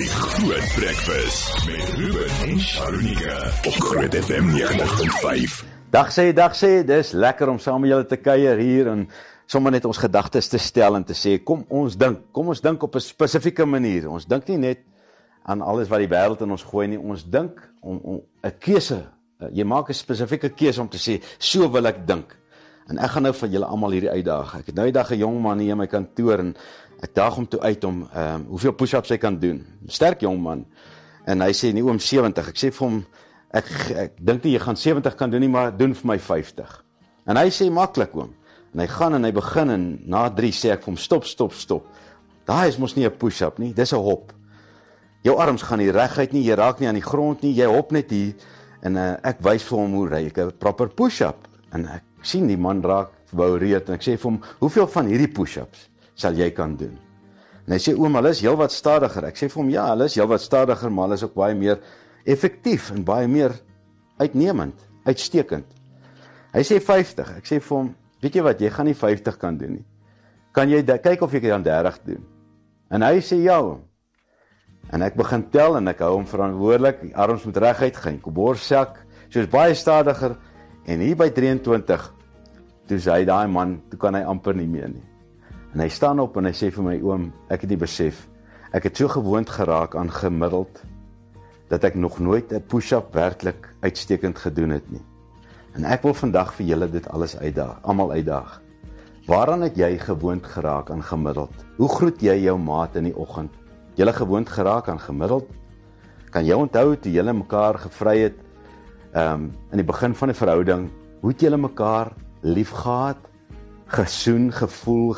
Die Groot Breakfast met Ruben en Sharonika op Groot FM 90.5. Dag sê, dis lekker om saam met julle te kuier hier en sommer net ons gedagtes te stel en te sê, kom ons dink op 'n spesifieke manier. Ons dink nie net aan alles wat die wêreld in ons gooi nie, ons dink om 'n keuse. Jy maak 'n spesifieke keuse om te sê, so wil ek dink. En ek gaan nou vir julle almal hierdie uitdaag. Ek het nou die dag 'n jong man hier in my kantoor en ek daag hom toe uit om hoeveel push-ups hy kan doen. Sterk jong man. En hy sê nie oom 70. Ek sê vir hom, ek dink nie jy gaan 70 kan doen nie, maar doen vir my 50. En hy sê maklik oom. En hy gaan en hy begin en na 3 sê ek vir hom stop. Daai is mos nie 'n push-up nie, dis 'n hop. Jou arms gaan nie reguit nie, jy raak nie aan die grond nie, jy hop net hier. En ek wys vir hom hoe ry ek 'n proper push-up. En ek sien die man raak wou reed en ek sê vir hom, hoeveel van hierdie push-ups sal jy kan doen? En hy sê, oom, hulle is heel wat stadiger. Ek sê vir hom, ja, hulle is heel wat stadiger, maar hulle is ook baie meer effektief en baie meer uitnemend, uitstekend. Hy sê 50. Ek sê vir hom, weet jy wat, jy gaan nie 50 kan doen nie. Kan jy kyk of jy kan 30 doen? En hy sê, ja, oom. En ek begin tel en ek hou hom verantwoordelik, die arms moet reguit, geen borssak, soos baie stadiger. En hier by 23, toe sê hy, daai man, toe kan hy amper nie meer nie. En hy staan op en hy sê vir my, oom, ek het nie besef, ek het so gewoond geraak aan gemiddeld, dat ek nog nooit 'n push-up werklik uitstekend gedoen het nie. En ek wil vandag vir julle dit alles uitdaag, almal uitdaag. Waaraan het jy gewoond geraak aan gemiddeld? Hoe groet jy jou maat in die oggend? Julle gewoond geraak aan gemiddeld? Kan jy onthou toe julle mekaar gevry het, in die begin van die verhouding, hoe het julle mekaar lief gehad, gesoen, gevoel,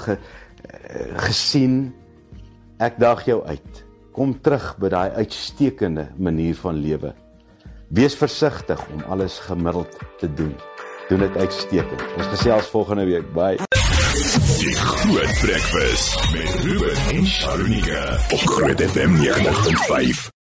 gesien? Ek daag jou uit. Kom terug by daai uitstekende manier van lewe. Wees versigtig om alles gemiddeld te doen. Doen dit uitstekend. Ons gesels volgende week. Bye. Die Groot Breakfast met Ruben en Sharonika op Groot FM 90.5.